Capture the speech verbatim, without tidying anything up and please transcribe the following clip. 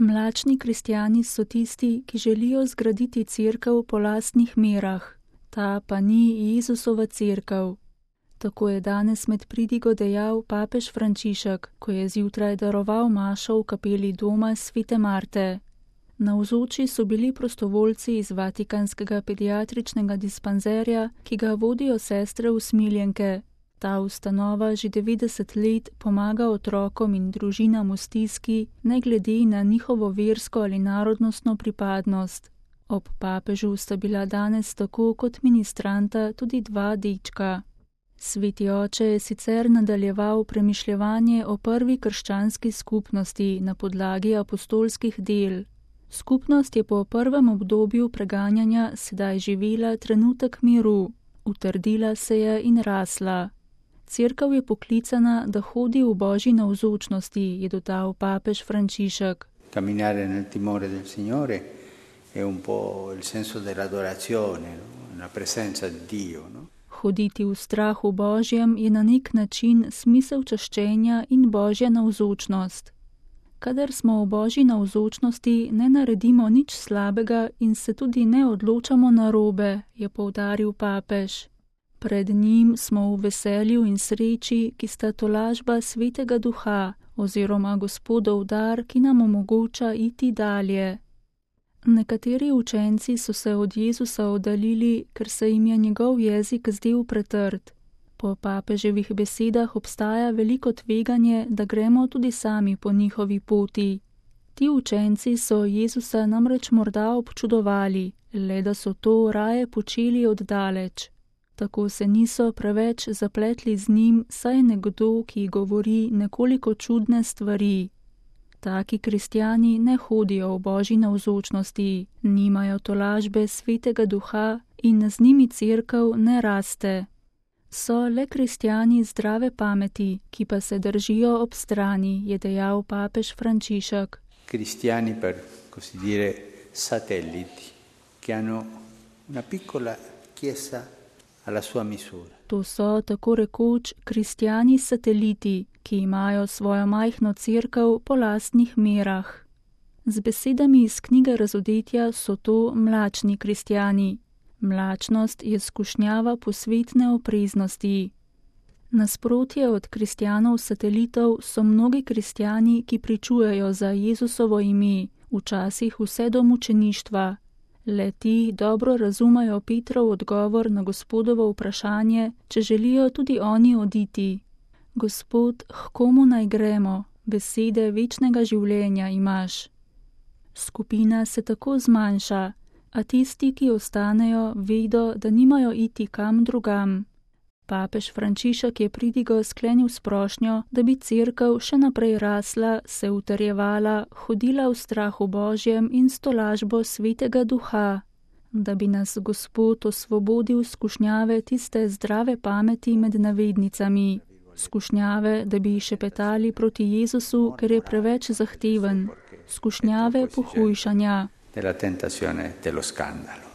Mlačni kristjani so tisti, ki želijo zgraditi cerkev po lastnih merah, ta pa ni Jezusova cerkev. Tako je danes med pridigo dejal papež Frančišek, ko je zjutraj daroval mašo v kapeli doma Svete Marte. Navzoči so bili prostovoljci iz Vatikanskega pediatričnega dispanzerja, ki ga vodijo sestre usmiljenke. Ta ustanova že devetdeset let pomaga otrokom in družinam v stiski, ne glede na njihovo versko ali narodnostno pripadnost. Ob papežu sta bila danes tako kot ministranta tudi dva dečka. Sveti oče je sicer nadaljeval premišljevanje o prvi krščanski skupnosti na podlagi apostolskih del. Skupnost je po prvem obdobju preganjanja sedaj živela trenutek miru, utrdila se je in rasla. Cerkev je poklicana, da hodi v Božji navzočnosti, je dodal papež Frančišek. Camminare nel timore del Signore è un po' il senso dell'adorazione, no? La presenza di Dio, no? Hoditi v strahu Božjem je na nek način smisel čaščenja in Božja navzočnost. Kadar smo v Božji navzočnosti, ne naredimo nič slabega in se tudi ne odločamo narobe, je poudaril papež. Pred njim smo v veselju in sreči, ki sta tolažba Svetega Duha oziroma Gospodov dar, ki nam omogoča iti dalje. Nekateri učenci so se od Jezusa oddaljili, ker se jim je njegov jezik zdel pretrd. Po papeževih besedah obstaja veliko tveganje, da gremo tudi sami po njihovi poti. Ti učenci so Jezusa namreč morda občudovali, le da so to raje počeli oddaleč. Tako se niso preveč zapletli z njim, saj je nekdo, ki govori nekoliko čudne stvari. Taki kristjani ne hodijo v Božji navzočnosti, nimajo tolažbe Svetega Duha in z njimi cerkev ne raste. So le kristjani zdrave pameti, ki pa se držijo ob strani, je dejal papež Frančišek. Kristjani per così dire satelliti, ki hanno una piccola chiesa alla sua misura. To so tako rekoč kristjani sateliti, ki imajo svojo majhno cerkev po lastnih merah. Z besedami iz knjige Razodetja so to mlačni kristjani. Mlačnost je skušnjava posvetne opreznosti. Nasprotje od kristjanov satelitov so mnogi kristjani, ki pričujejo za Jezusovo ime, včasih vse do mučeništva. Le ti dobro razumejo Petrov odgovor na Gospodovo vprašanje, če želijo tudi oni oditi. Gospod, h komu naj gremo, besede večnega življenja imaš. Skupina se tako zmanjša, a tisti, ki ostanejo, vedo, da nimajo iti kam drugam. Papež Frančišek je pridigo sklenil s prošnjo, da bi cerkev še naprej rasla, se utrjevala, hodila v strahu Božjem in s tolažbo Svetega Duha, da bi nas Gospod osvobodil skušnjave tiste zdrave pameti med navednicami, skušnjave, da bi šepetali proti Jezusu, ker je preveč zahteven, skušnjave pohujšanja. Della tentazione dello scandalo.